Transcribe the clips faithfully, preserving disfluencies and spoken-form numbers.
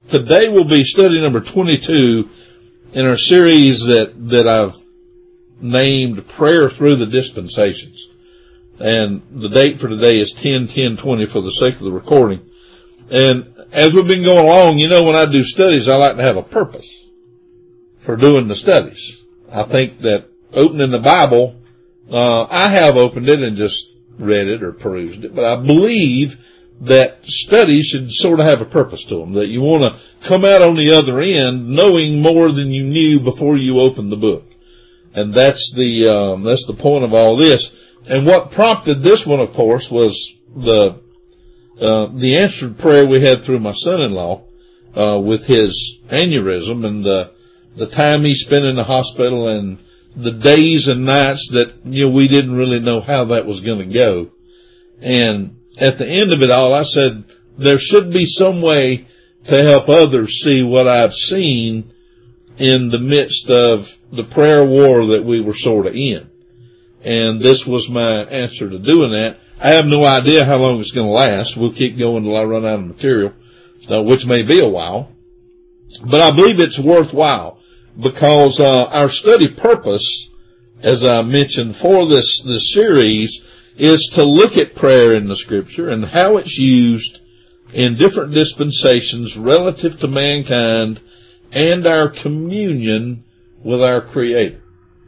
today will be study number twenty-two in our series that, that I've named Prayer Through the Dispensations. And the date for today is ten ten twenty for the sake of the recording. And as we've been going along, you know, when I do studies, I like to have a purpose for doing the studies. I think that opening the Bible, uh, I have opened it and just read it or perused it, but I believe that studies should sort of have a purpose to them, that you want to come out on the other end knowing more than you knew before you opened the book. And that's the, um, that's the point of all this. And what prompted this one, of course, was the, uh, the answered prayer we had through my son-in-law, uh, with his aneurysm and the, the time he spent in the hospital and the days and nights that, you know, we didn't really know how that was going to go. And at the end of it all, I said, there should be some way to help others see what I've seen in the midst of the prayer war that we were sort of in. And this was my answer to doing that. I have no idea how long it's going to last. We'll keep going until I run out of material, uh, which may be a while. But I believe it's worthwhile because uh, our study purpose, as I mentioned for this, this series, is to look at prayer in the Scripture and how it's used in different dispensations relative to mankind and our communion with our Creator.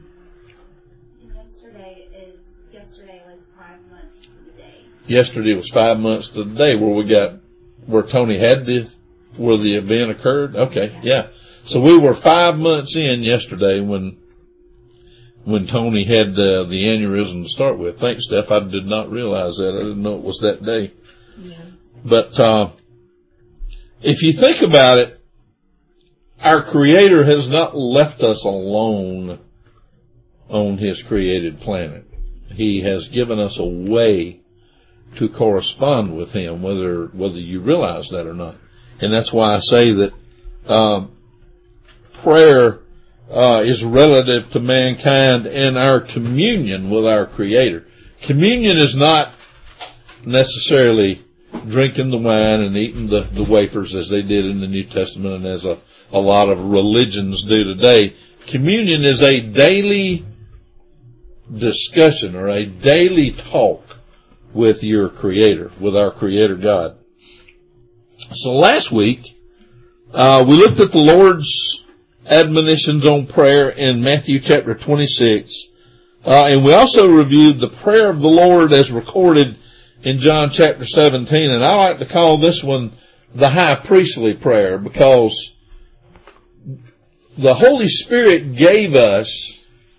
Yesterday is yesterday was five months to the day. Yesterday was five months to the day where we got where Tony had this, where the event occurred. Okay, yeah. yeah. So we were five months in yesterday when when Tony had uh, the aneurysm to start with. Thanks, Steph. I did not realize that. I didn't know it was that day. Yeah. But uh, if you think about it, our Creator has not left us alone on His created planet. He has given us a way to correspond with Him, whether whether you realize that or not. And that's why I say that um, prayer uh, is relative to mankind and our communion with our Creator. Communion is not necessarily drinking the wine and eating the, the wafers as they did in the New Testament and as a, a lot of religions do today. Communion is a daily discussion or a daily talk with your Creator, with our Creator God. So last week, uh, we looked at the Lord's admonitions on prayer in Matthew chapter twenty-six, uh, and we also reviewed the prayer of the Lord as recorded in John chapter seventeen, and I like to call this one the high priestly prayer because the Holy Spirit gave us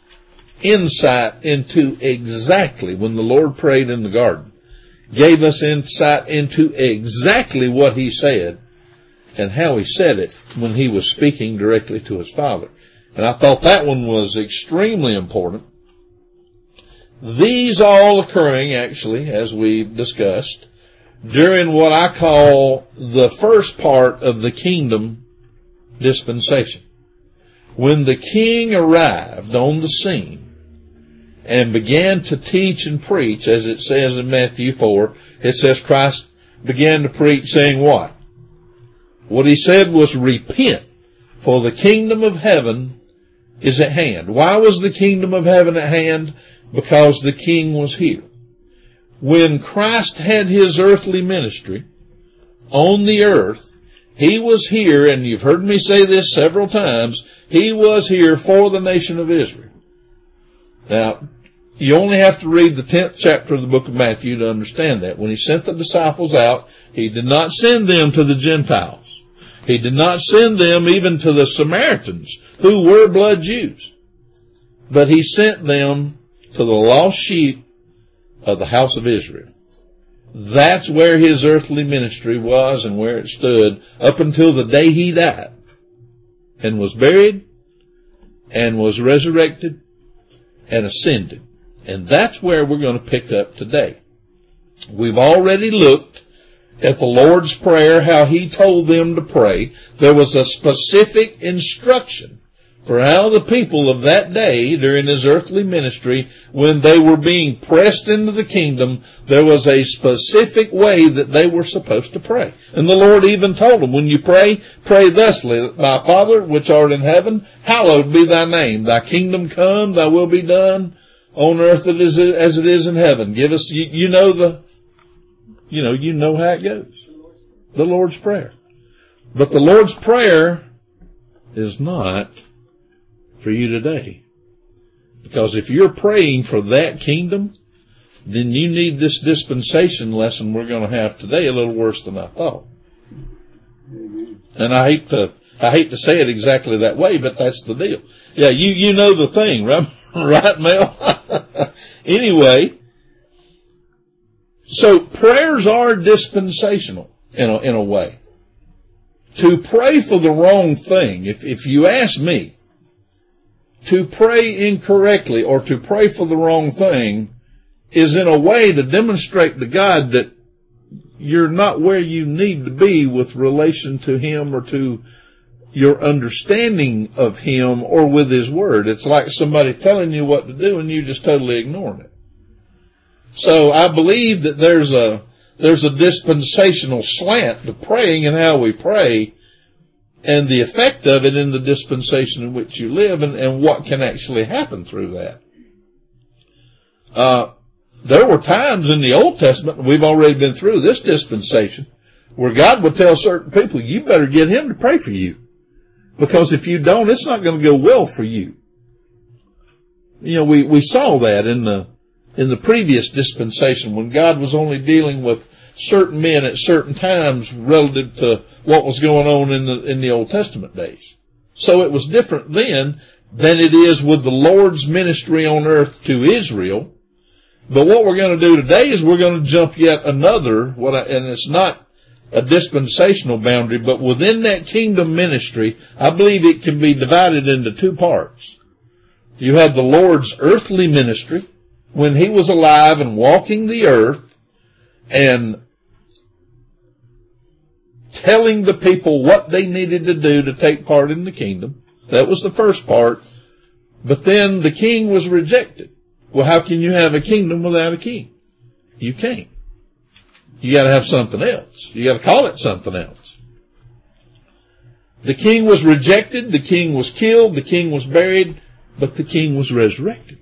insight into exactly, when the Lord prayed in the garden, gave us insight into exactly what He said and how He said it when He was speaking directly to His Father. And I thought that one was extremely important. These all occurring, actually, as we've discussed, during what I call the first part of the kingdom dispensation. When the king arrived on the scene and began to teach and preach, as it says in Matthew four, it says Christ began to preach saying what? What He said was, repent, for the kingdom of heaven is at hand. Why was the kingdom of heaven at hand? Because the king was here. When Christ had His earthly ministry on the earth, He was here, and you've heard me say this several times, He was here for the nation of Israel. Now, you only have to read the tenth chapter of the book of Matthew to understand that. When He sent the disciples out, He did not send them to the Gentiles. He did not send them even to the Samaritans, who were blood Jews. But He sent them to the lost sheep of the house of Israel. That's where His earthly ministry was and where it stood up until the day He died and was buried and was resurrected and ascended. And that's where we're going to pick up today. We've already looked at the Lord's Prayer, how He told them to pray. There was a specific instruction for how the people of that day during his earthly ministry, when they were being pressed into the kingdom, there was a specific way that they were supposed to pray. And the Lord even told them, when you pray, pray thusly, my Father which art in heaven, hallowed be thy name. Thy kingdom come, thy will be done on earth as it is in heaven. Give us, you, you know the, you know, you know how it goes. The Lord's Prayer. But the Lord's Prayer is not for you today. Because if you're praying for that kingdom, then you need this dispensation lesson we're going to have today a little worse than I thought. And I hate to, I hate to say it exactly that way, but that's the deal. Yeah, you, you know the thing, right? Right, Mel? Anyway, so prayers are dispensational in a, in a way. To pray for the wrong thing, if, if you ask me, to pray incorrectly or to pray for the wrong thing is in a way to demonstrate to God that you're not where you need to be with relation to Him or to your understanding of Him or with His Word. It's like somebody telling you what to do and you just totally ignoring it. So I believe that there's a, there's a dispensational slant to praying and how we pray, and the effect of it in the dispensation in which you live, and, and what can actually happen through that. Uh, there were times in the Old Testament, and we've already been through this dispensation, where God would tell certain people, you better get Him to pray for you. Because if you don't, it's not going to go well for you. You know, we, we saw that in the, in the previous dispensation when God was only dealing with certain men at certain times relative to what was going on in the, in the Old Testament days. So it was different then than it is with the Lord's ministry on earth to Israel. But what we're going to do today is we're going to jump yet another, what I, and it's not a dispensational boundary, but within that kingdom ministry, I believe it can be divided into two parts. You have the Lord's earthly ministry when He was alive and walking the earth, and telling the people what they needed to do to take part in the kingdom. That was the first part. But then the king was rejected. Well, how can you have a kingdom without a king? You can't. You got to have something else. You got to call it something else. The king was rejected. The king was killed. The king was buried. But the king was resurrected.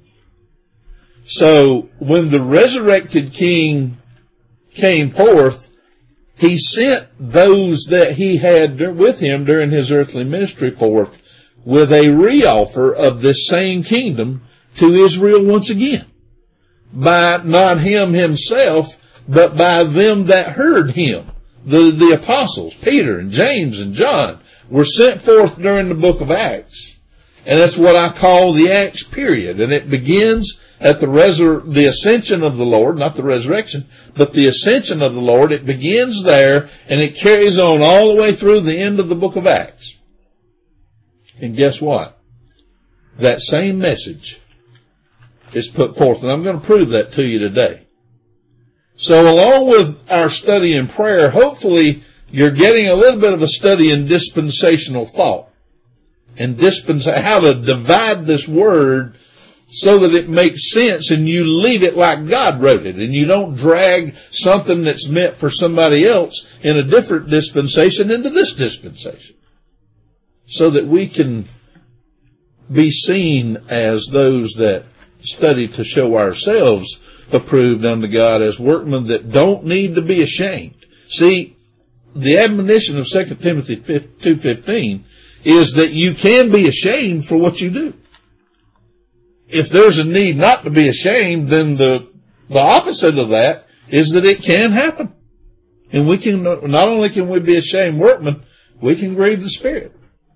So when the resurrected king came forth, He sent those that He had with Him during His earthly ministry forth with a reoffer of this same kingdom to Israel once again. By not Him Himself, but by them that heard Him. The, the apostles, Peter and James and John, were sent forth during the book of Acts. And that's what I call the Acts period. And it begins at the resur- the ascension of the Lord, not the resurrection, but the ascension of the Lord. It begins there, and it carries on all the way through the end of the book of Acts. And guess what? That same message is put forth, and I'm going to prove that to you today. So along with our study in prayer, hopefully you're getting a little bit of a study in dispensational thought, and dispensa- how to divide this word so that it makes sense and you leave it like God wrote it, and you don't drag something that's meant for somebody else in a different dispensation into this dispensation. So that we can be seen as those that study to show ourselves approved unto God as workmen that don't need to be ashamed. See, the admonition of Second Timothy two fifteen is that you can be ashamed for what you do. If there's a need not to be ashamed, then the, the opposite of that is that it can happen. And we can, not only can we be ashamed workmen, we can grieve the Spirit.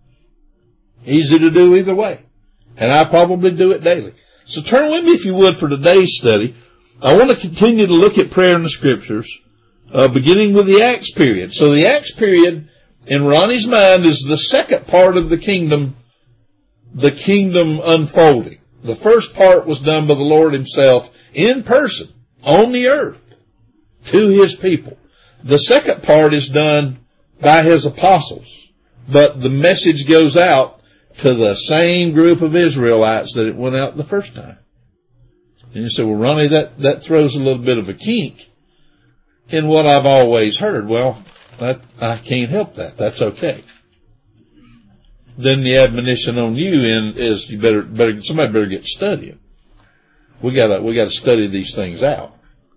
Easy to do either way. And I probably do it daily. So turn with me, if you would, for today's study. I want to continue to look at prayer in the Scriptures, uh, beginning with the Acts period. So the Acts period, in Ronnie's mind, is the second part of the kingdom, the kingdom unfolding. The first part was done by the Lord Himself in person on the earth to His people. The second part is done by His apostles, but the message goes out to the same group of Israelites that it went out the first time. And you say, well, Ronnie, that, that throws a little bit of a kink in what I've always heard. Well, that, I can't help that. That's okay. Then the admonition on you in is you better, better, somebody better get studying. We gotta, we gotta study these things out.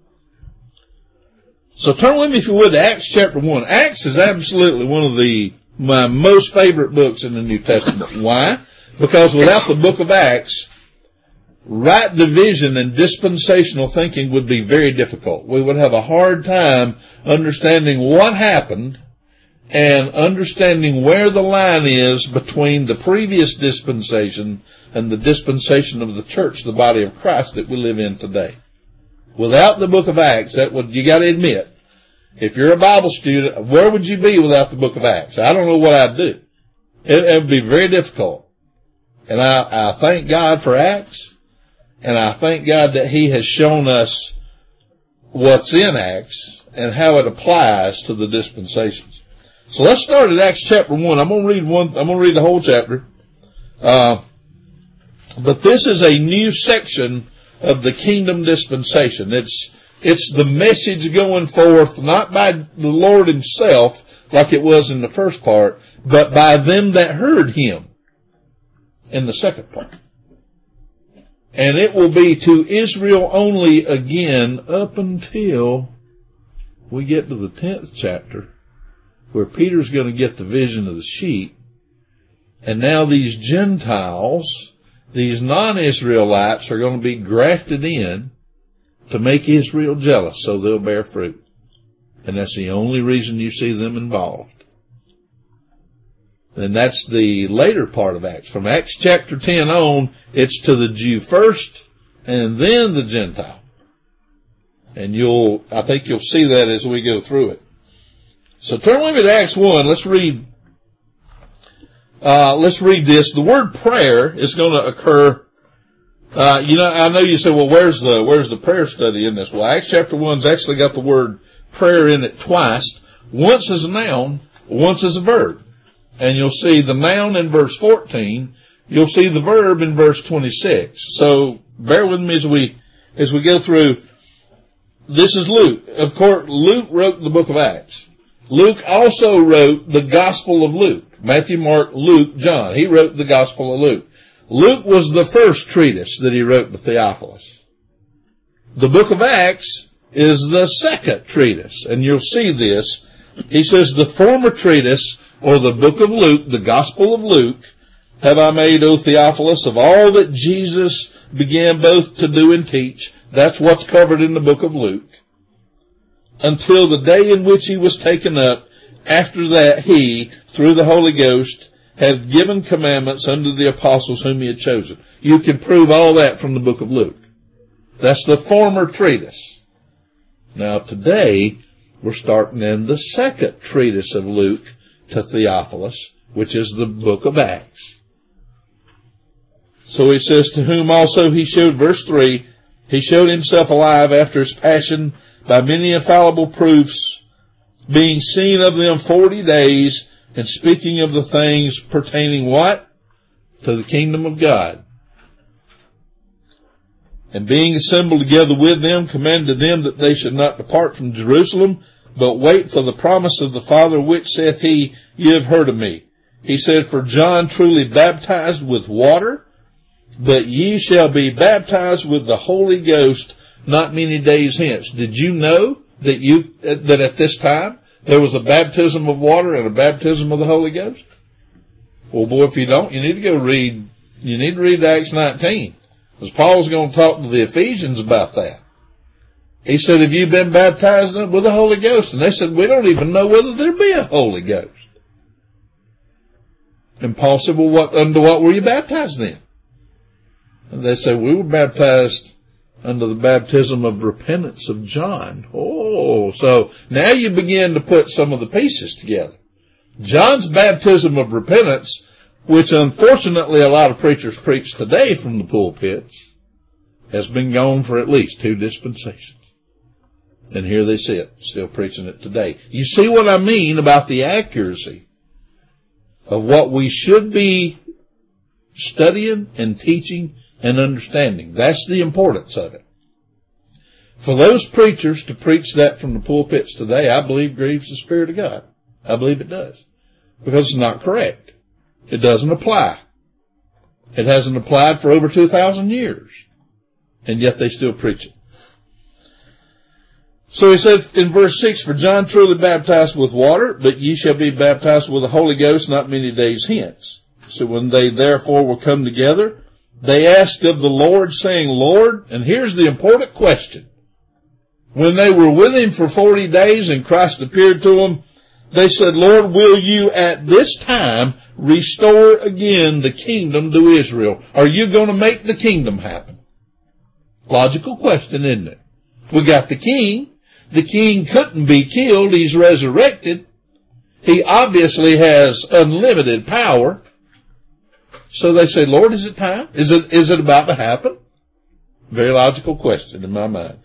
So turn with me, if you would, to Acts chapter one. Acts is absolutely one of the, my most favorite books in the New Testament. Why? Because without the book of Acts, right division and dispensational thinking would be very difficult. We would have a hard time understanding what happened and understanding where the line is between the previous dispensation and the dispensation of the church, the body of Christ that we live in today. Without the book of Acts, that would, you gotta admit, if you're a Bible student, where would you be without the book of Acts? I don't know what I'd do. It, it would be very difficult. And I, I thank God for Acts, and I thank God that He has shown us what's in Acts and how it applies to the dispensations. So let's start at Acts chapter one. I'm going to read one, I'm going to read the whole chapter. Uh, but this is a new section of the kingdom dispensation. It's, it's the message going forth, not by the Lord Himself, like it was in the first part, but by them that heard Him in the second part. And it will be to Israel only again up until we get to the tenth chapter, where Peter's going to get the vision of the sheep. And now these Gentiles, these non-Israelites, are going to be grafted in to make Israel jealous so they'll bear fruit. And that's the only reason you see them involved. And that's the later part of Acts. From Acts chapter ten on, it's to the Jew first and then the Gentile. And you'll, I think you'll see that as we go through it. So turn with me to Acts one. Let's read, uh, let's read this. The word prayer is going to occur, uh, you know, I know you say, well, where's the, where's the prayer study in this? Well, Acts chapter one's actually got the word prayer in it twice. Once as a noun, once as a verb. And you'll see the noun in verse fourteen. You'll see the verb in verse twenty-six. So bear with me as we, as we go through. This is Luke. Of course, Luke wrote the book of Acts. Luke also wrote the Gospel of Luke. Matthew, Mark, Luke, John. He wrote the Gospel of Luke. Luke was the first treatise that he wrote to Theophilus. The book of Acts is the second treatise. And you'll see this. He says, the former treatise, or the book of Luke, the Gospel of Luke, have I made, O Theophilus, of all that Jesus began both to do and teach. That's what's covered in the book of Luke. Until the day in which he was taken up. After that he, through the Holy Ghost, had given commandments unto the apostles whom he had chosen. You can prove all that from the book of Luke. That's the former treatise. Now today, we're starting in the second treatise of Luke to Theophilus, which is the book of Acts. So he says, to whom also he showed, verse three, he showed himself alive after his passion by many infallible proofs, being seen of them forty days, and speaking of the things pertaining what? To the kingdom of God. And being assembled together with them, commanded them that they should not depart from Jerusalem, but wait for the promise of the Father, which saith he, ye have heard of me. He said, for John truly baptized with water, but ye shall be baptized with the Holy Ghost not many days hence. Did you know that you, that at this time there was a baptism of water and a baptism of the Holy Ghost? Well, boy, if you don't, you need to go read, you need to read Acts nineteen. Because Paul's going to talk to the Ephesians about that. He said, have you been baptized with the Holy Ghost? And they said, we don't even know whether there be a Holy Ghost. And Paul said, well, what, under what were you baptized in? And they said, we were baptized under the baptism of repentance of John. Oh, so now you begin to put some of the pieces together. John's baptism of repentance, which unfortunately a lot of preachers preach today from the pulpits, has been gone for at least two dispensations. And here they sit, still preaching it today. You see what I mean about the accuracy of what we should be studying and teaching and understanding. That's the importance of it. For those preachers to preach that from the pulpits today, I believe grieves the Spirit of God. I believe it does. Because it's not correct. It doesn't apply. It hasn't applied for over two thousand years. And yet they still preach it. So he said in verse six, for John truly baptized with water, but ye shall be baptized with the Holy Ghost not many days hence. So when they therefore were come together, they asked of the Lord, saying, Lord, and here's the important question. When they were with him for forty days and Christ appeared to them, they said, Lord, will you at this time restore again the kingdom to Israel? Are you going to make the kingdom happen? Logical question, isn't it? We got the king. The king couldn't be killed. He's resurrected. He obviously has unlimited power. So they say, Lord, is it time? Is it, is it about to happen? Very logical question in my mind.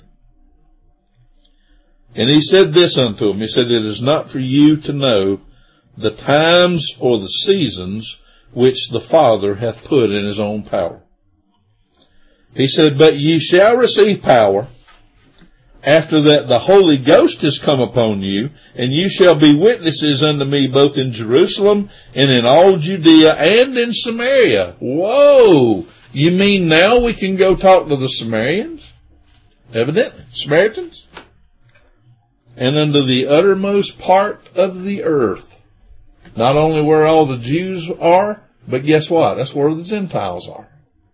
And he said this unto him. He said, it is not for you to know the times or the seasons which the Father hath put in his own power. He said, but ye shall receive power after that the Holy Ghost is come upon you, and you shall be witnesses unto me both in Jerusalem and in all Judea and in Samaria. Whoa! You mean now we can go talk to the Samaritans? Evidently. Samaritans? And unto the uttermost part of the earth. Not only where all the Jews are, but guess what? That's where the Gentiles are.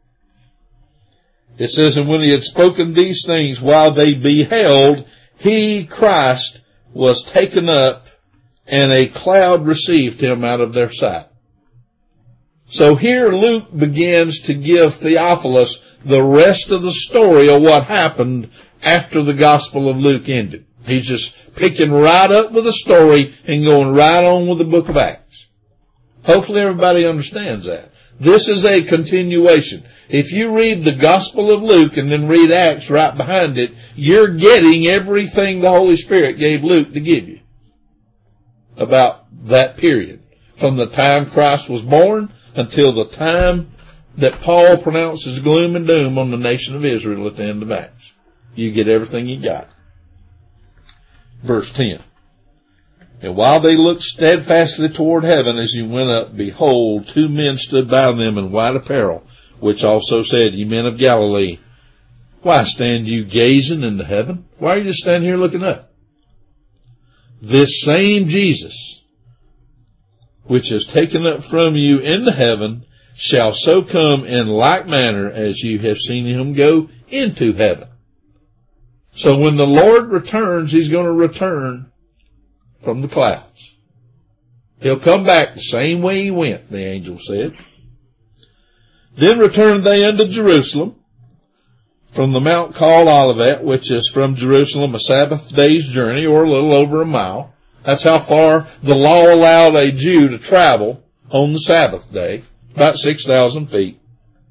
It says, and when he had spoken these things while they beheld, he, Christ, was taken up, and a cloud received him out of their sight. So here Luke begins to give Theophilus the rest of the story of what happened after the Gospel of Luke ended. He's just picking right up with the story and going right on with the book of Acts. Hopefully everybody understands that. This is a continuation. If you read the Gospel of Luke and then read Acts right behind it, you're getting everything the Holy Spirit gave Luke to give you about that period. From the time Christ was born until the time that Paul pronounces gloom and doom on the nation of Israel at the end of Acts. You get everything you got. Verse ten. And while they looked steadfastly toward heaven as he went up, behold, two men stood by them in white apparel, which also said, Ye men of Galilee, why stand you gazing into heaven? Why are you just standing here looking up? This same Jesus, which is taken up from you into heaven, shall so come in like manner as you have seen him go into heaven. So when the Lord returns, he's going to return from the clouds. He'll come back the same way he went, the angel said. Then returned they unto Jerusalem from the mount called Olivet, which is from Jerusalem a Sabbath day's journey, or a little over a mile. That's how far the law allowed a Jew to travel on the Sabbath day, about six thousand feet.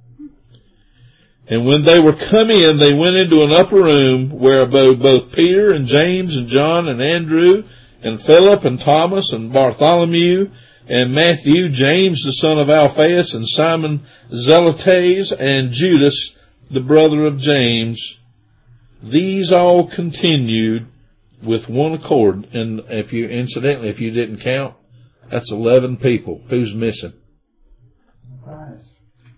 And when they were come in, they went into an upper room where abode both Peter and James and John and Andrew and Philip and Thomas and Bartholomew and Matthew, James the son of Alphaeus, and Simon Zelotes, and Judas the brother of James. These all continued with one accord. And if you, incidentally, if you didn't count, that's eleven people. Who's missing? Nice.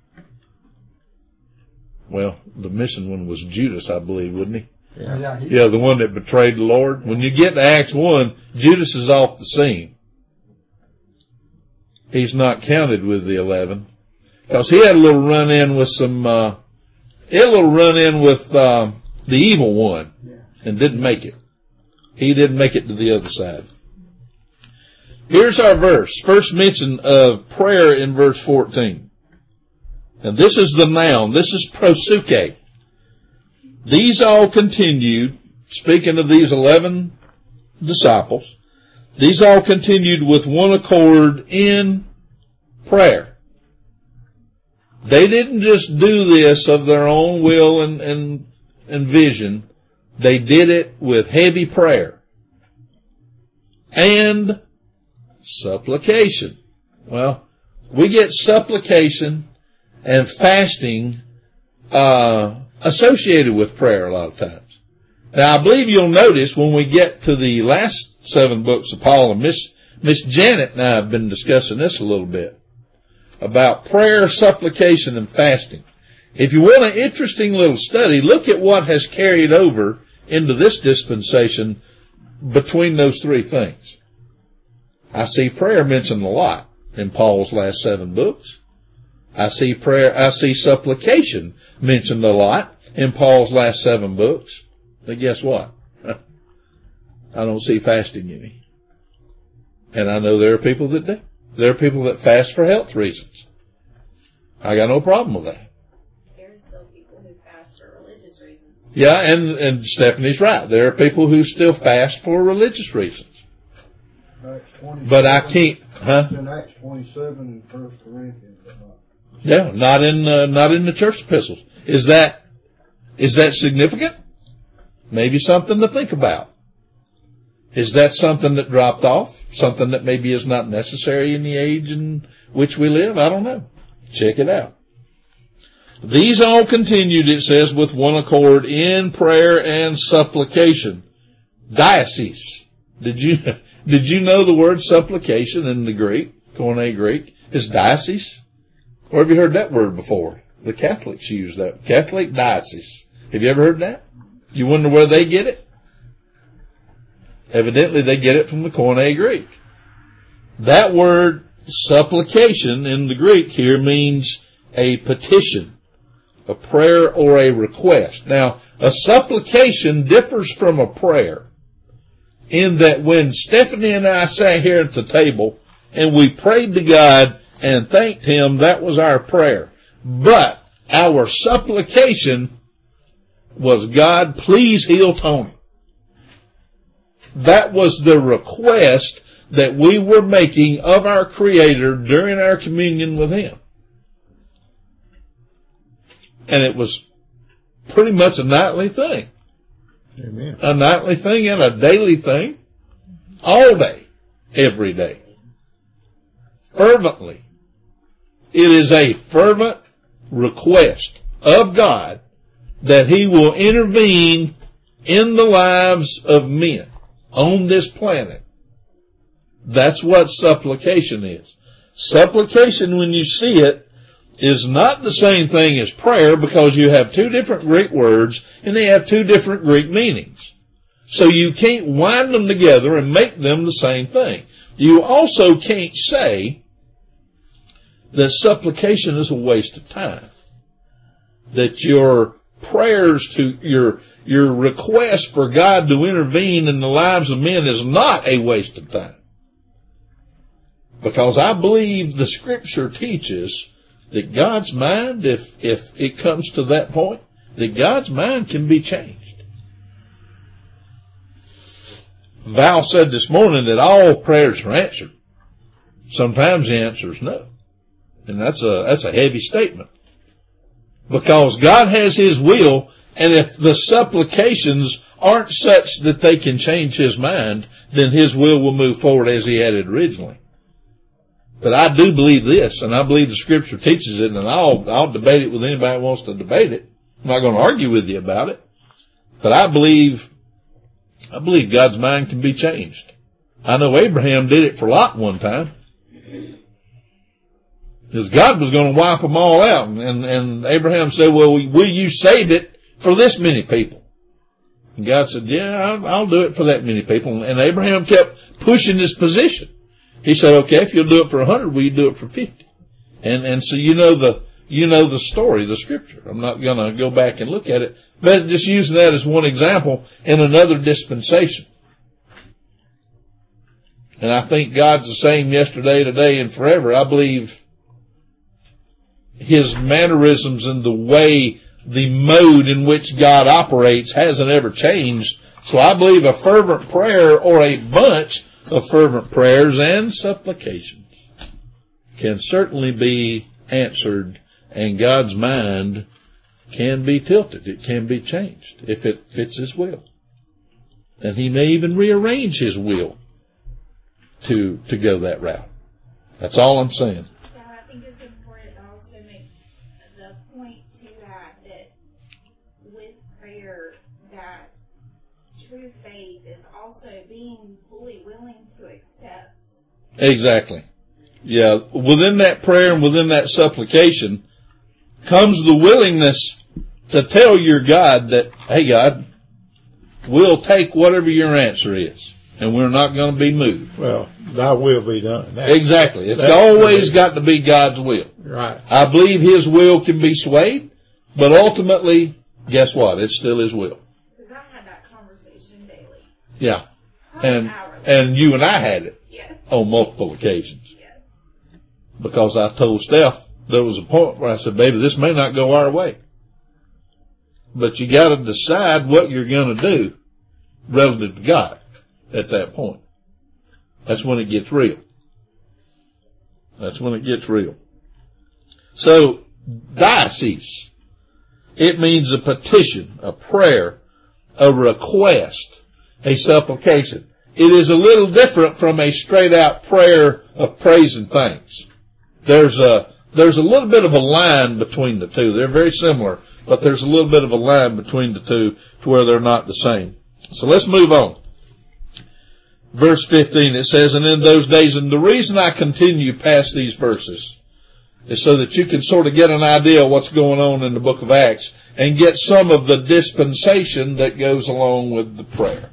Well, the missing one was Judas, I believe, wasn't he? Yeah, yeah, he, Yeah, the one that betrayed the Lord. When you get to Acts one, Judas is off the scene. He's not counted with the eleven. Because he had a little run-in with some, uh, he had a little run-in with, um, the evil one. yeah. And didn't make it. He didn't make it to the other side. Here's our verse. First mention of prayer in verse fourteen. And this is the noun. This is prosuke. These all continued, speaking of these eleven disciples, these all continued with one accord in prayer. They didn't just do this of their own will and, and, and vision. They did it with heavy prayer and supplication. Well, we get supplication and fasting uh, associated with prayer a lot of times. Now, I believe you'll notice when we get to the last seven books of Paul, and Miss Miss Janet and I have been discussing this a little bit, about prayer, supplication, and fasting. If you want an interesting little study, look at what has carried over into this dispensation between those three things. I see prayer mentioned a lot in Paul's last seven books. I see prayer, I see supplication mentioned a lot in Paul's last seven books. But guess what? I don't see fasting any. And I know there are people that do. There are people that fast for health reasons. I got no problem with that. There's still people who fast for religious reasons. Yeah, and, and Stephanie's right. There are people who still fast for religious reasons. Acts But I can't, huh? It's in Acts twenty-seven and First Corinthians, but not. Yeah, not in, uh, not in the church epistles. Is that, is that significant? Maybe something to think about. Is that something that dropped off? Something that maybe is not necessary in the age in which we live? I don't know. Check it out. These all continued, it says, with one accord in prayer and supplication. Diocese. Did you, did you know the word supplication in the Greek, Koine Greek, is diocese? Or have you heard that word before? The Catholics use that. Catholic diocese. Have you ever heard that? You wonder where they get it? Evidently they get it from the Koine Greek. That word supplication in the Greek here means a petition, a prayer or a request. Now, a supplication differs from a prayer in that when Stephanie and I sat here at the table and we prayed to God and thanked Him, that was our prayer. But our supplication was, God, please heal Tony. That was the request that we were making of our Creator during our communion with Him. And it was pretty much a nightly thing. Amen. A nightly thing and a daily thing. All day. Every day. Fervently. It is a fervent request of God that He will intervene in the lives of men on this planet. That's what supplication is. Supplication, when you see it, is not the same thing as prayer because you have two different Greek words and they have two different Greek meanings. So you can't wind them together and make them the same thing. You also can't say that supplication is a waste of time. That your prayers to your your request for God to intervene in the lives of men is not a waste of time. Because I believe the Scripture teaches that God's mind, if, if it comes to that point, that God's mind can be changed. Val said this morning that all prayers are answered. Sometimes the answer is no. And that's a, that's a heavy statement. Because God has His will, and if the supplications aren't such that they can change His mind, then His will will move forward as He had it originally. But I do believe this, and I believe the Scripture teaches it, and I'll, I'll debate it with anybody who wants to debate it. I'm not going to argue with you about it. But I believe, I believe God's mind can be changed. I know Abraham did it for Lot one time. Because God was going to wipe them all out. And, and Abraham said, well, will you save it for this many people? And God said, yeah, I'll, I'll do it for that many people. And Abraham kept pushing his position. He said, okay, if you'll do it for a hundred, will you do it for fifty? And, and so you know the, you know the story, the Scripture. I'm not going to go back and look at it, but just using that as one example in another dispensation. And I think God's the same yesterday, today, and forever. I believe His mannerisms and the way, the mode in which God operates hasn't ever changed. So I believe a fervent prayer or a bunch of fervent prayers and supplications can certainly be answered, and God's mind can be tilted. It can be changed if it fits His will. And He may even rearrange His will to, to go that route. That's all I'm saying. Yeah, I think it's important to also make true faith is also being fully willing to accept. Exactly. Yeah. Within that prayer and within that supplication comes the willingness to tell your God that, hey God, we'll take whatever your answer is, and we're not going to be moved. Well, thy will be done. That's, exactly. It's that's always got to be God's will. Right. I believe His will can be swayed, but ultimately, guess what? It's still His will. Because I had that conversation daily. Yeah. Probably And, hourly. and you and I had it Yeah. on multiple occasions. Yeah. Because I told Steph, there was a point where I said, baby, this may not go our way. But you got to decide what you're going to do relative to God at that point. That's when it gets real. That's when it gets real. So, diocese, it means a petition, a prayer, a request, a supplication. It is a little different from a straight out prayer of praise and thanks. There's a, there's a little bit of a line between the two. They're very similar, but there's a little bit of a line between the two to where they're not the same. So let's move on. Verse fifteen, it says, and in those days, and the reason I continue past these verses is so that you can sort of get an idea of what's going on in the book of Acts and get some of the dispensation that goes along with the prayer.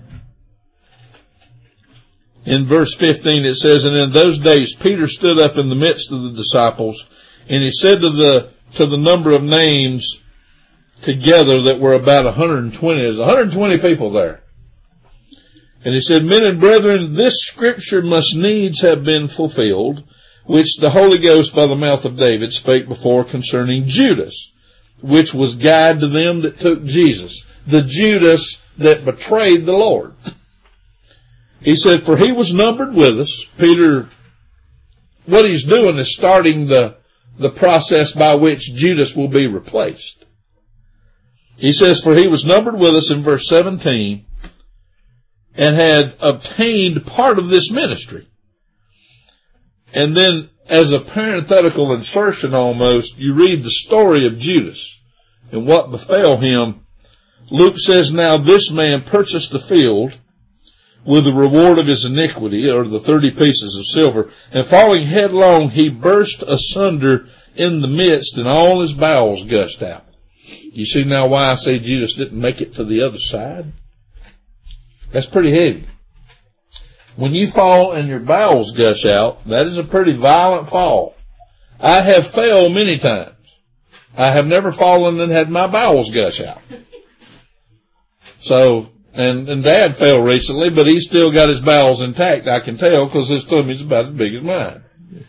In verse fifteen it says, and in those days Peter stood up in the midst of the disciples, and he said to the to the number of names together that were about one hundred twenty, there's one hundred twenty people there. And he said, men and brethren, this scripture must needs have been fulfilled, which the Holy Ghost by the mouth of David spake before concerning Judas, which was guide to them that took Jesus, the Judas that betrayed the Lord. He said, for he was numbered with us. Peter, what he's doing is starting the, the process by which Judas will be replaced. He says, for he was numbered with us in verse seventeen and had obtained part of this ministry. And then as a parenthetical insertion almost, you read the story of Judas and what befell him. Luke says, now this man purchased a field with the reward of his iniquity, or the thirty pieces of silver, and falling headlong, he burst asunder in the midst, and all his bowels gushed out. You see now why I say Judas didn't make it to the other side? That's pretty heavy. When you fall and your bowels gush out, that is a pretty violent fall. I have fell many times. I have never fallen and had my bowels gush out. So, and, and Dad fell recently, but he's still got his bowels intact, I can tell, because his tummy's about as big as mine.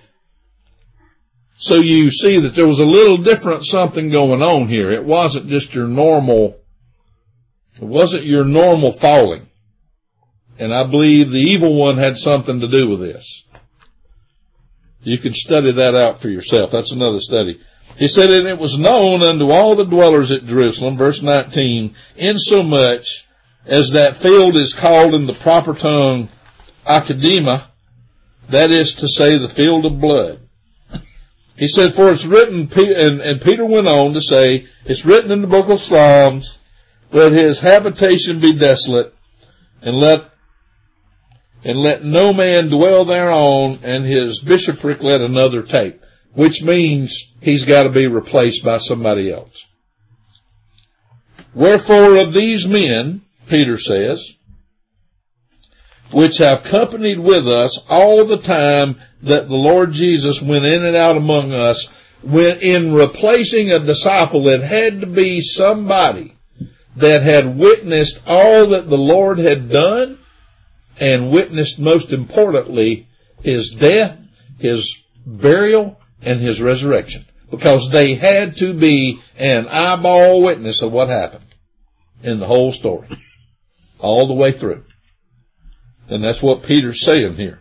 So you see that there was a little different something going on here. It wasn't just your normal, it wasn't your normal falling. And I believe the evil one had something to do with this. You can study that out for yourself. That's another study. He said, and it was known unto all the dwellers at Jerusalem, verse nineteen, insomuch as that field is called in the proper tongue Academa, that is to say the field of blood. He said, for it's written, and, and Peter went on to say, it's written in the book of Psalms, let his habitation be desolate, and let and let no man dwell thereon, and his bishopric let another take, which means he's got to be replaced by somebody else. Wherefore of these men, Peter says, which have companied with us all the time that the Lord Jesus went in and out among us, when in replacing a disciple, it had to be somebody that had witnessed all that the Lord had done, and witnessed, most importantly, his death, his burial, and his resurrection. Because they had to be an eyeball witness of what happened in the whole story. All the way through. And that's what Peter's saying here.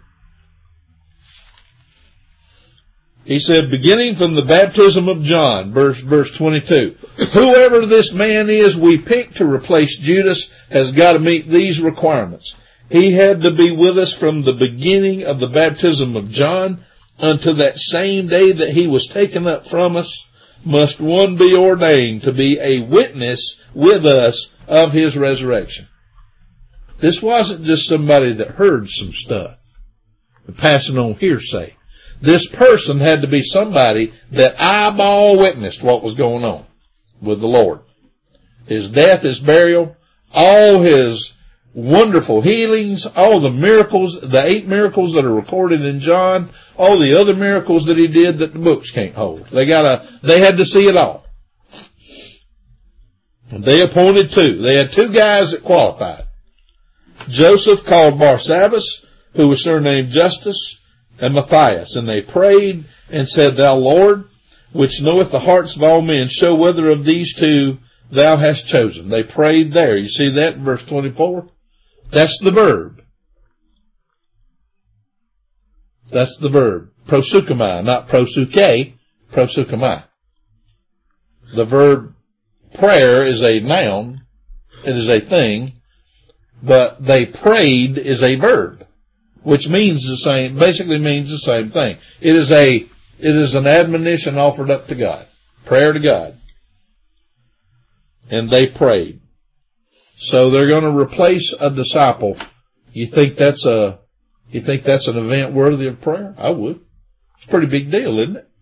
He said, beginning from the baptism of John, verse, verse twenty-two, whoever this man is we pick to replace Judas has got to meet these requirements. He had to be with us from the beginning of the baptism of John unto that same day that he was taken up from us. Must one be ordained to be a witness with us of his resurrection. This wasn't just somebody that heard some stuff and passing on hearsay. This person had to be somebody that eyeball witnessed what was going on with the Lord. His death, his burial, all his wonderful healings, all the miracles, the eight miracles that are recorded in John, all the other miracles that he did that the books can't hold. They gotta, they had to see it all. And they appointed two. They had two guys that qualified. Joseph called Barsabbas, who was surnamed Justus, and Matthias. And they prayed and said, Thou Lord, which knoweth the hearts of all men, show whether of these two thou hast chosen. They prayed there. You see that in verse twenty-four? That's the verb. That's the verb. Proseuchomai, not prosuke, proseuchomai. The verb prayer is a noun. It is a thing. But they prayed is a verb, which means the same, basically means the same thing. It is a, it is an admonition offered up to God. Prayer to God. And they prayed. So they're going to replace a disciple. You think that's a, you think that's an event worthy of prayer? I would. It's a pretty big deal, isn't it?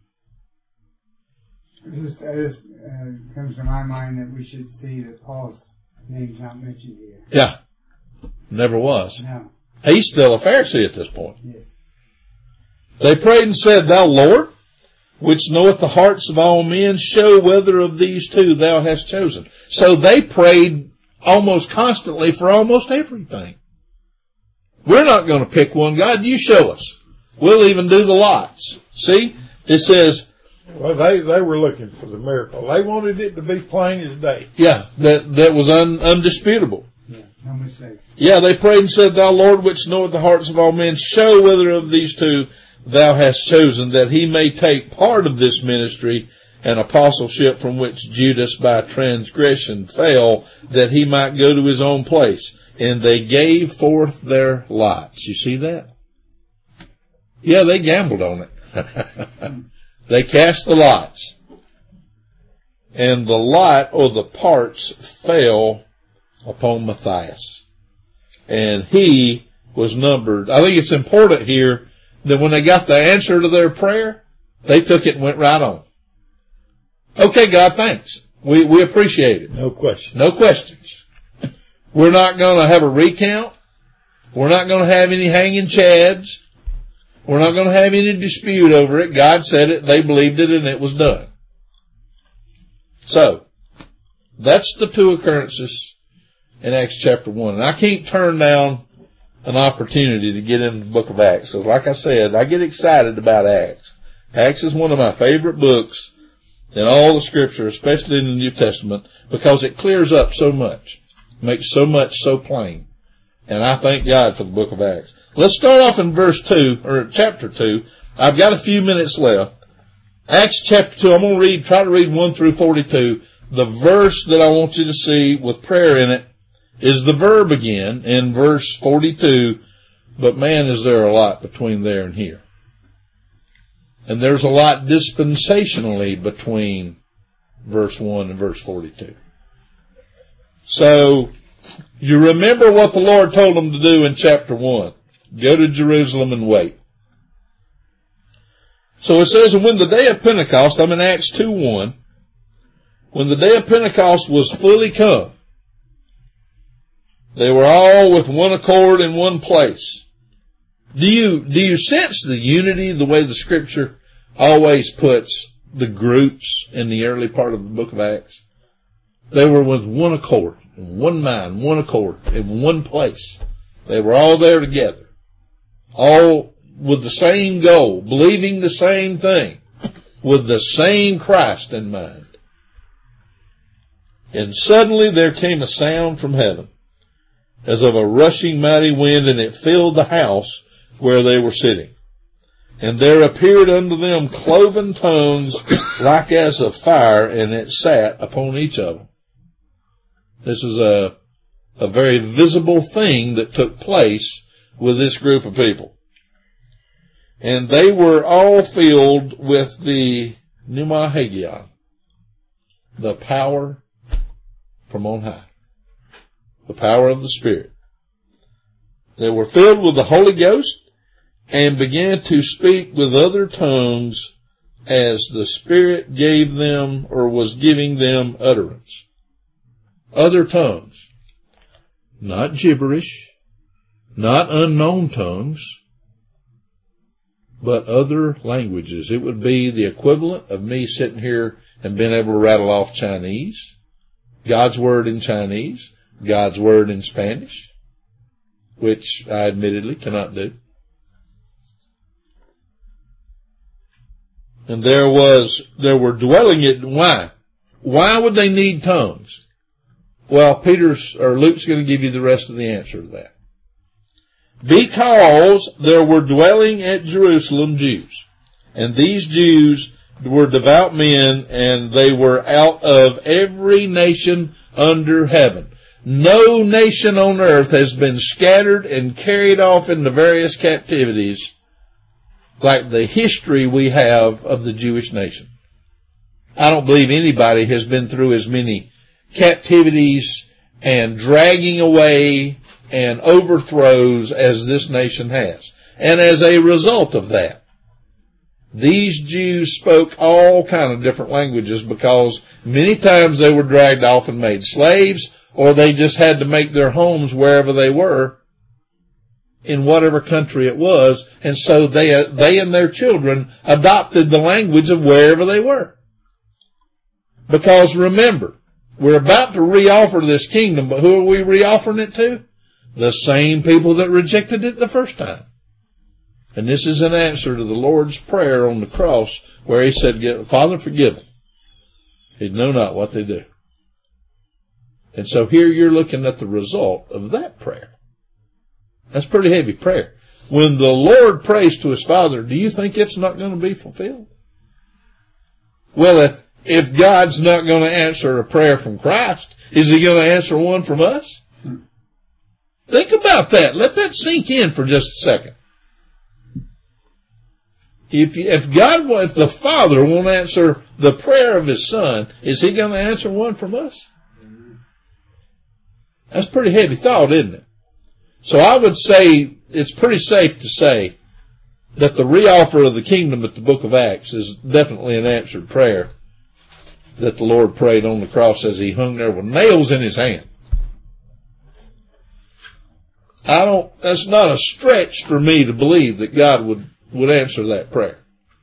It just, it just uh, comes to my mind that we should see that Paul's name's not mentioned here. Yeah. Never was. No. He's still a Pharisee at this point. Yes. They prayed and said, Thou Lord, which knoweth the hearts of all men, show whether of these two thou hast chosen. So they prayed almost constantly for almost everything. We're not going to pick one. God, you show us. We'll even do the lots. See? It says, Well, they, they were looking for the miracle. They wanted it to be plain as day. yeah, that, that was un, undisputable. Yeah, no mistakes. Yeah, they prayed and said, Thou Lord, which knoweth the hearts of all men, show whether of these two thou hast chosen, that he may take part of this ministry and apostleship from which Judas by transgression fell, that he might go to his own place. And they gave forth their lots. You see that? Yeah, they gambled on it. They cast the lots. And the lot, or the parts, fell upon Matthias. And he was numbered. I think it's important here that when they got the answer to their prayer, they took it and went right on. Okay, God, thanks. We, we appreciate it. No question. No questions. We're not going to have a recount. We're not going to have any hanging chads. We're not going to have any dispute over it. God said it, they believed it, and it was done. So, that's the two occurrences in Acts chapter one. And I can't turn down an opportunity to get into the book of Acts. So like I said, I get excited about Acts. Acts is one of my favorite books in all the scripture, especially in the New Testament, because it clears up so much, makes so much so plain. And I thank God for the book of Acts. Let's start off in verse two, or chapter two. I've got a few minutes left. Acts chapter two, I'm going to read, try to read one through forty-two. The verse that I want you to see with prayer in it is the verb again in verse forty-two. But man, is there a lot between there and here. And there's a lot dispensationally between verse one and verse forty-two. So, you remember what the Lord told them to do in chapter one. Go to Jerusalem and wait. So it says, and when the day of Pentecost, I'm in Acts two one, when the day of Pentecost was fully come, they were all with one accord in one place. Do you, do you sense the unity, the way the scripture always puts the groups in the early part of the book of Acts? They were with one accord, in one mind, one accord, in one place. They were all there together. All with the same goal, believing the same thing, with the same Christ in mind. And suddenly there came a sound from heaven, as of a rushing mighty wind, and it filled the house where they were sitting. And there appeared unto them cloven tongues like as of fire, and it sat upon each of them. This is a, a very visible thing that took place with this group of people. And they were all filled with the pneumahagion, the power from on high, the power of the Spirit. They were filled with the Holy Ghost and began to speak with other tongues as the Spirit gave them or was giving them utterance. Other tongues. Not gibberish, not unknown tongues, but other languages. It would be the equivalent of me sitting here and being able to rattle off Chinese, God's Word in Chinese, God's Word in Spanish, which I admittedly cannot do. And there was, there were dwelling it. Why? Why would they need tongues? Well, Peter's, or Luke's going to give you the rest of the answer to that. Because there were dwelling at Jerusalem Jews. And these Jews were devout men, and they were out of every nation under heaven. No nation on earth has been scattered and carried off into various captivities like the history we have of the Jewish nation. I don't believe anybody has been through as many captivities and dragging away and overthrows as this nation has. And as a result of that, these Jews spoke all kind of different languages because many times they were dragged off and made slaves, or they just had to make their homes wherever they were in whatever country it was, and so they they and their children adopted the language of wherever they were. Because remember, we're about to reoffer this kingdom, but who are we reoffering it to? The same people that rejected it the first time. And this is an answer to the Lord's prayer on the cross where he said, Father, forgive them. They know not what they do. And so here you're looking at the result of that prayer. That's pretty heavy prayer. When the Lord prays to his Father, do you think it's not going to be fulfilled? Well, if, if God's not going to answer a prayer from Christ, is he going to answer one from us? Think about that. Let that sink in for just a second. If, if God, if the Father won't answer the prayer of his Son, is he going to answer one from us? That's pretty heavy thought, isn't it? So I would say it's pretty safe to say that the reoffer of the kingdom at the book of Acts is definitely an answered prayer that the Lord prayed on the cross as he hung there with nails in his hand. I don't, that's not a stretch for me to believe that God would, would answer that prayer.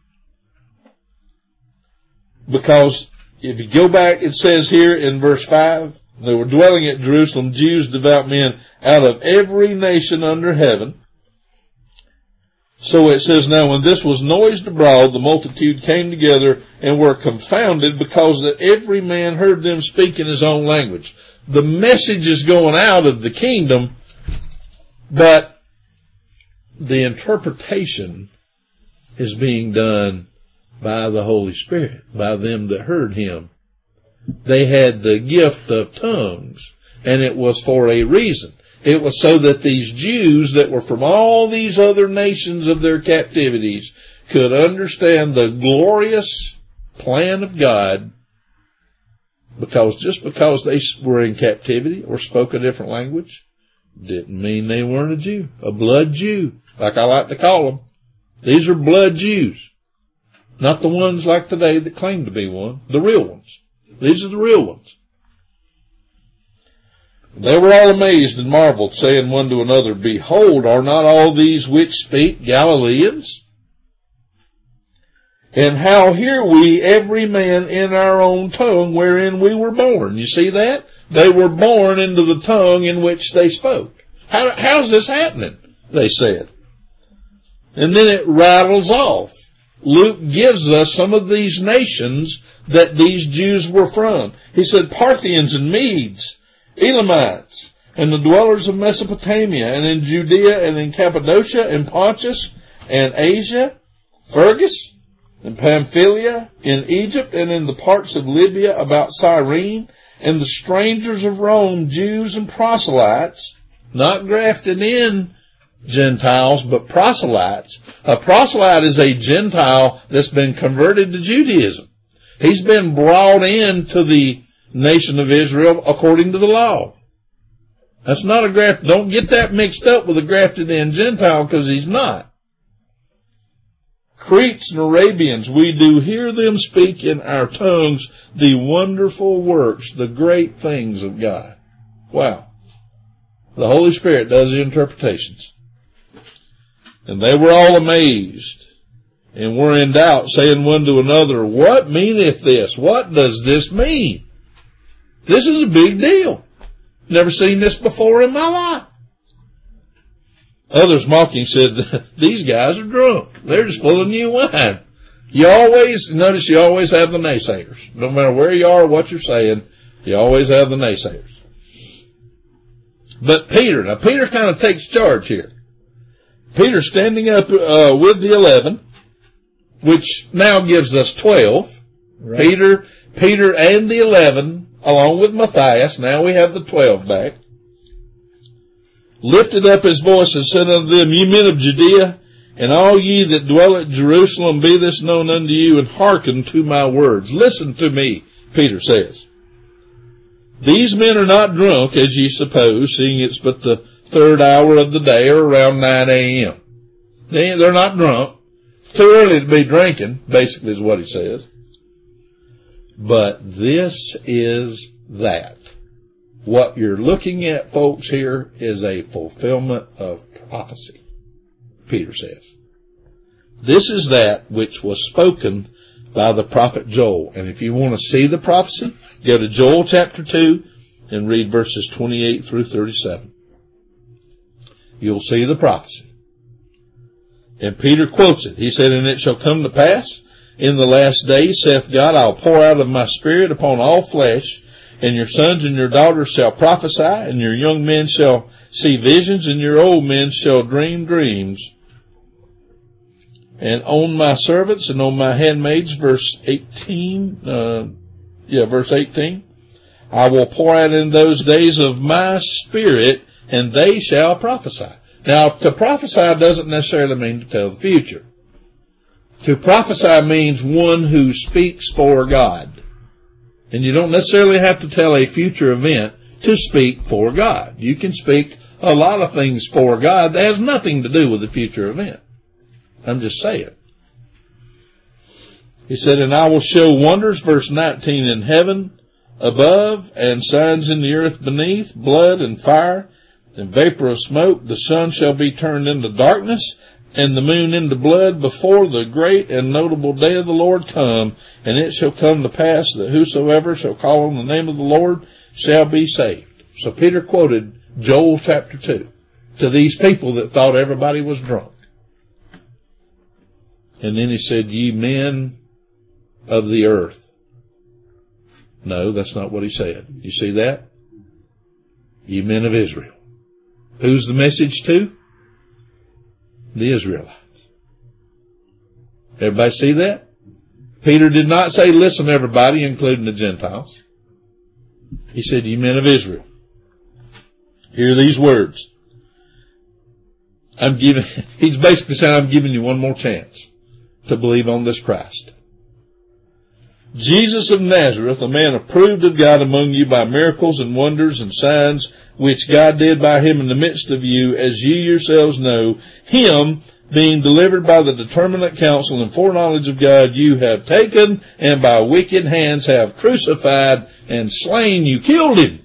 Because if you go back, it says here in verse five, they were dwelling at Jerusalem, Jews, devout men, out of every nation under heaven. So it says, now when this was noised abroad, the multitude came together and were confounded because that every man heard them speak in his own language. The message is going out of the kingdom, but the interpretation is being done by the Holy Spirit, by them that heard him. They had the gift of tongues, and it was for a reason. It was so that these Jews that were from all these other nations of their captivities could understand the glorious plan of God, because just because they were in captivity or spoke a different language didn't mean they weren't a Jew, a blood Jew, like I like to call them. These are blood Jews, not the ones like today that claim to be one, the real ones. These are the real ones. They were all amazed and marveled, saying one to another, Behold, are not all these which speak Galileans? And how hear we every man in our own tongue wherein we were born? You see that? They were born into the tongue in which they spoke. How, how's this happening? They said. And then it rattles off. Luke gives us some of these nations that these Jews were from. He said Parthians and Medes, Elamites, and the dwellers of Mesopotamia, and in Judea, and in Cappadocia, and Pontus, and Asia, Phrygia, and Pamphylia, in Egypt, and in the parts of Libya about Cyrene, and the strangers of Rome, Jews and proselytes, not grafted in Gentiles, but proselytes. A proselyte is a Gentile that's been converted to Judaism. He's been brought into the nation of Israel according to the law. That's not a graft. Don't get that mixed up with a grafted in Gentile, because he's not. Cretes and Arabians, we do hear them speak in our tongues the wonderful works, the great things of God. Wow. The Holy Spirit does the interpretations. And they were all amazed and were in doubt, saying one to another, what meaneth this? What does this mean? This is a big deal. Never seen this before in my life. Others mocking said, these guys are drunk. They're just full of new wine. You always, notice you always have the naysayers. No matter where you are or what you're saying, you always have the naysayers. But Peter, now Peter kind of takes charge here. Peter standing up uh, with the eleven, which now gives us twelve. Right. Peter, Peter and the eleven, along with Matthias. Now we have the twelve back. Lifted up his voice and said unto them, ye men of Judea, and all ye that dwell at Jerusalem, be this known unto you, and hearken to my words. Listen to me, Peter says. These men are not drunk, as ye suppose, seeing it's but the third hour of the day, or around nine a.m. They, they're not drunk. It's too early to be drinking, basically is what he says. But this is that. What you're looking at, folks, here is a fulfillment of prophecy, Peter says. This is that which was spoken by the prophet Joel. And if you want to see the prophecy, go to Joel chapter two and read verses twenty-eight through thirty-seven. You'll see the prophecy. And Peter quotes it. He said, and it shall come to pass in the last days, saith God, I'll pour out of my spirit upon all flesh, and your sons and your daughters shall prophesy, and your young men shall see visions, and your old men shall dream dreams. And on my servants and on my handmaids, verse eighteen, uh, yeah, verse eighteen, I will pour out in those days of my spirit, and they shall prophesy. Now, to prophesy doesn't necessarily mean to tell the future. To prophesy means one who speaks for God. And you don't necessarily have to tell a future event to speak for God. You can speak a lot of things for God that has nothing to do with the future event. I'm just saying. He said, and I will show wonders, verse nineteen, in heaven above, and signs in the earth beneath, blood and fire and vapor of smoke. The sun shall be turned into darkness, and the moon into blood, before the great and notable day of the Lord come. And it shall come to pass that whosoever shall call on the name of the Lord shall be saved. So Peter quoted Joel chapter two to these people that thought everybody was drunk. And then he said, ye men of the earth. No, that's not what he said. You see that? Ye men of Israel. Who's the message to? The Israelites. Everybody see that? Peter did not say, listen everybody, including the Gentiles. He said, ye men of Israel. Hear these words. I'm giving, he's basically saying, I'm giving you one more chance to believe on this Christ. Jesus of Nazareth, a man approved of God among you by miracles and wonders and signs, which God did by him in the midst of you, as ye yourselves know, him being delivered by the determinate counsel and foreknowledge of God, you have taken, and by wicked hands have crucified and slain. You killed him.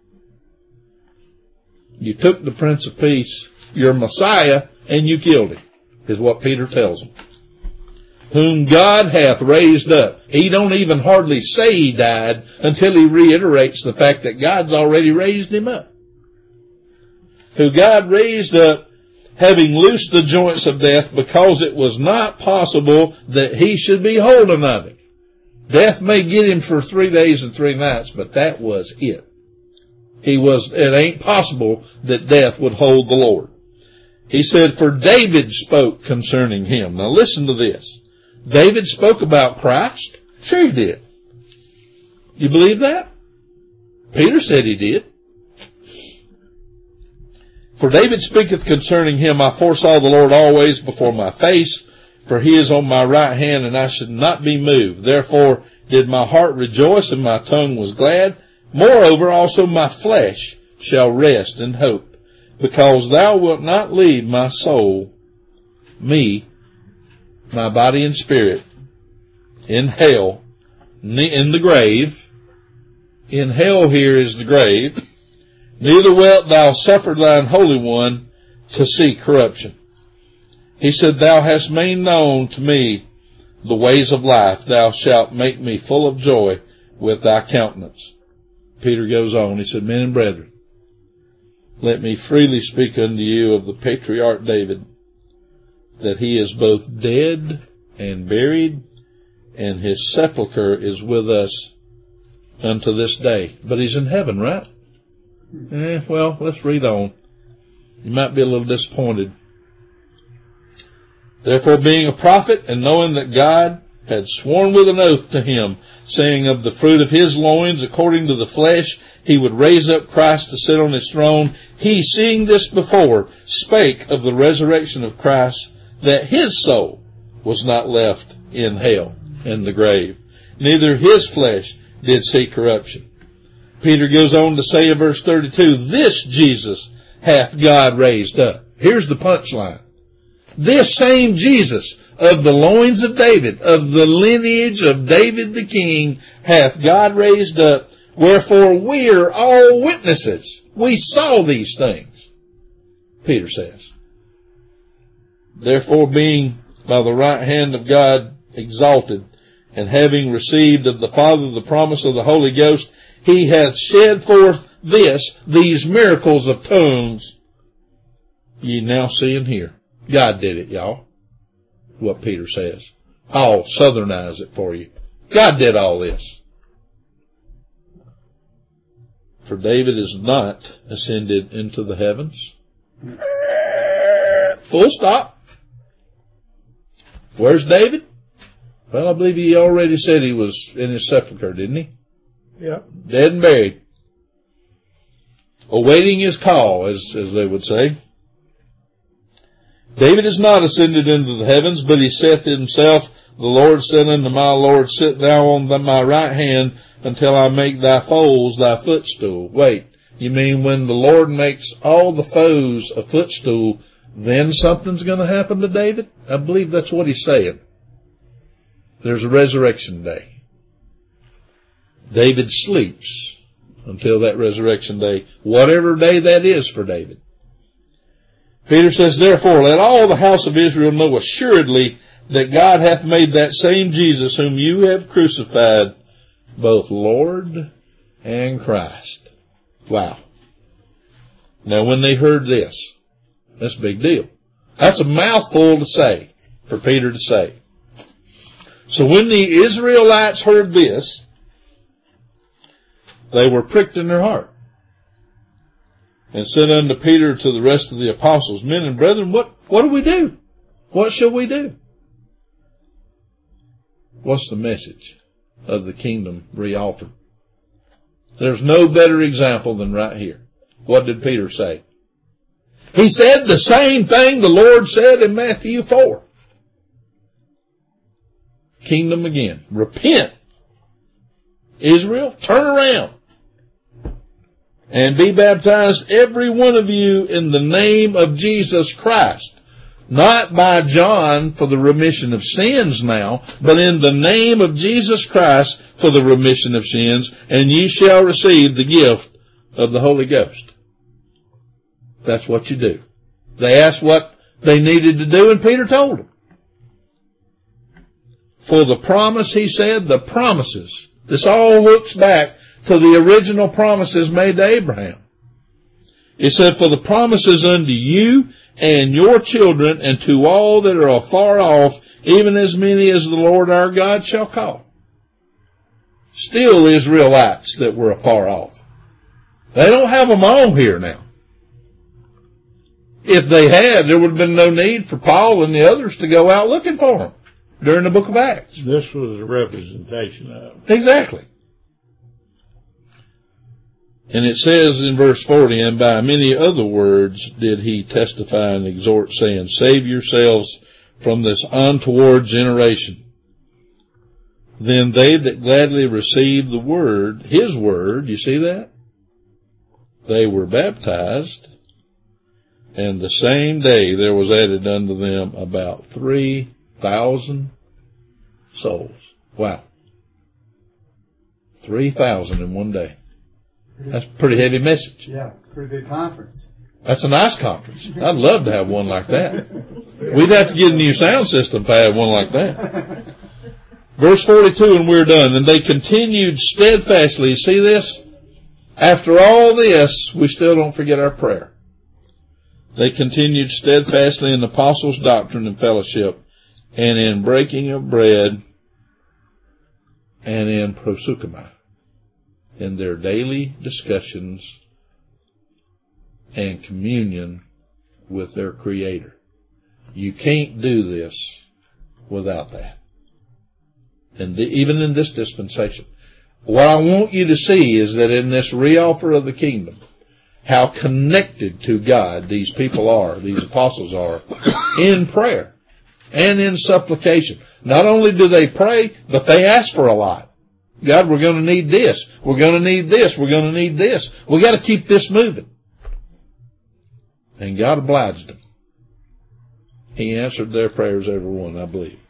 You took the Prince of Peace, your Messiah, and you killed him, is what Peter tells him. Whom God hath raised up. He don't even hardly say he died until he reiterates the fact that God's already raised him up. Who God raised up, having loosed the joints of death, because it was not possible that he should be holden of it. Death may get him for three days and three nights, but that was it. He was, it ain't possible that death would hold the Lord. He said, for David spoke concerning him. Now listen to this. David spoke about Christ? Sure he did. You believe that? Peter said he did. For David speaketh concerning him, I foresaw the Lord always before my face, for he is on my right hand, and I should not be moved. Therefore did my heart rejoice, and my tongue was glad. Moreover, also my flesh shall rest in hope, because thou wilt not leave my soul, me, my body and spirit, in hell, in the grave. In hell here is the grave. Neither wilt thou suffer thine Holy One to see corruption. He said, thou hast made known to me the ways of life. Thou shalt make me full of joy with thy countenance. Peter goes on. He said, men and brethren, let me freely speak unto you of the patriarch David, that he is both dead and buried, and his sepulchre is with us unto this day. But he's in heaven, right? Eh, well, let's read on. You might be a little disappointed. Therefore, being a prophet, and knowing that God had sworn with an oath to him, saying, of the fruit of his loins, according to the flesh, he would raise up Christ to sit on his throne, he, seeing this before, spake of the resurrection of Christ, that his soul was not left in hell, in the grave, neither his flesh did see corruption. Peter goes on to say in verse thirty-two, this Jesus hath God raised up. Here's the punchline. This same Jesus of the loins of David, of the lineage of David the king, hath God raised up, wherefore we are all witnesses. We saw these things, Peter says. Therefore, being by the right hand of God exalted, and having received of the Father the promise of the Holy Ghost, he hath shed forth this, these miracles of tongues, ye now see and hear. God did it, y'all. What Peter says. I'll southernize it for you. God did all this. For David is not ascended into the heavens. Full stop. Where's David? Well, I believe he already said he was in his sepulchre, didn't he? Yep. Dead and buried. Awaiting his call, as, as they would say. David is not ascended into the heavens, but he saith to himself, the Lord said unto my Lord, sit thou on the, my right hand until I make thy foes thy footstool. Wait, you mean when the Lord makes all the foes a footstool, then something's going to happen to David? I believe that's what he's saying. There's a resurrection day. David sleeps until that resurrection day, whatever day that is for David. Peter says, therefore, let all the house of Israel know assuredly that God hath made that same Jesus whom you have crucified both Lord and Christ. Wow. Now when they heard this, that's a big deal. That's a mouthful to say, for Peter to say. So when the Israelites heard this, they were pricked in their heart, and said unto Peter, to the rest of the apostles, men and brethren, what, what do we do? What shall we do? What's the message of the kingdom reoffered? There's no better example than right here. What did Peter say? He said the same thing the Lord said in Matthew four. Kingdom again. Repent. Israel, turn around. And be baptized, every one of you, in the name of Jesus Christ. Not by John for the remission of sins now, but in the name of Jesus Christ for the remission of sins, and ye shall receive the gift of the Holy Ghost. That's what you do. They asked what they needed to do, and Peter told them. For the promise, he said, the promises. This all looks back to the original promises made to Abraham. He said, for the promises unto you and your children and to all that are afar off, even as many as the Lord our God shall call. Still Israelites that were afar off. They don't have them on here now. If they had, there would have been no need for Paul and the others to go out looking for them during the book of Acts. This was a representation of it. Exactly. And it says in verse forty, and by many other words did he testify and exhort, saying, save yourselves from this untoward generation. Then they that gladly received the word, his word, you see that? they were baptized, and the same day there was added unto them about three thousand souls. Wow. three thousand in one day. That's a pretty heavy message. Yeah, pretty big conference. That's a nice conference. I'd love to have one like that. We'd have to get a new sound system if I had one like that. Verse forty-two, and we're done. And they continued steadfastly. See this? After all this, we still don't forget our prayer. They continued steadfastly in the apostles' doctrine and fellowship, and in breaking of bread, and in proseuchomai, in their daily discussions and communion with their Creator. You can't do this without that. And the, even in this dispensation. What I want you to see is that in this reoffer of the kingdom, how connected to God these people are, these apostles are, in prayer and in supplication. Not only do they pray, but they ask for a lot. God, we're going to need this. We're going to need this. We're going to need this. We got to keep this moving. And God obliged them. He answered their prayers, every one, I believe.